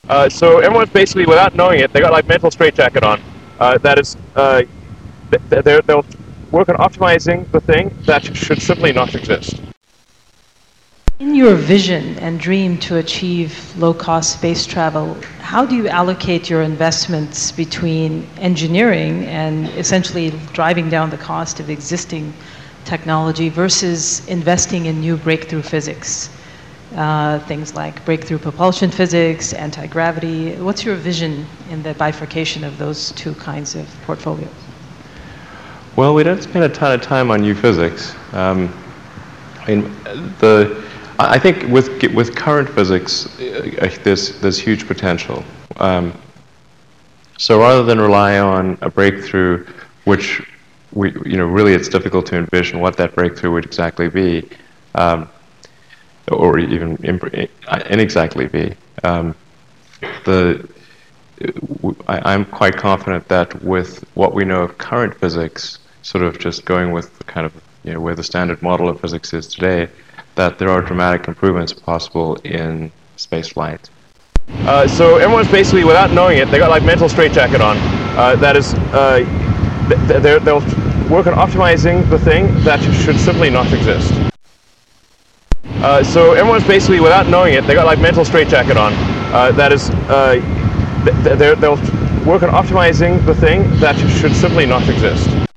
So everyone's basically, without knowing it, they got like mental straitjacket on. That is, they'll work on optimizing the thing that should simply not exist. In your vision and dream to achieve low-cost space travel, how do you allocate your investments between engineering and essentially driving down the cost of existing technology versus investing in new breakthrough physics? Things like breakthrough propulsion physics, anti-gravity. What's your vision in the bifurcation of those two kinds of portfolios? Well, we don't spend a ton of time on new physics. I think with current physics, there's huge potential. So rather than rely on a breakthrough, which really it's difficult to envision what that breakthrough would exactly be, or even inexactly be. I'm quite confident that with what we know of current physics, sort of just going with the kind of where the standard model of physics is today, that there are dramatic improvements possible in space flight. So everyone's basically, without knowing it, they got like mental straitjacket on. That is, they'll work on optimizing the thing that should simply not exist. So everyone's basically, without knowing it, they got like mental straitjacket on. That is, they'll work on optimizing the thing that should simply not exist.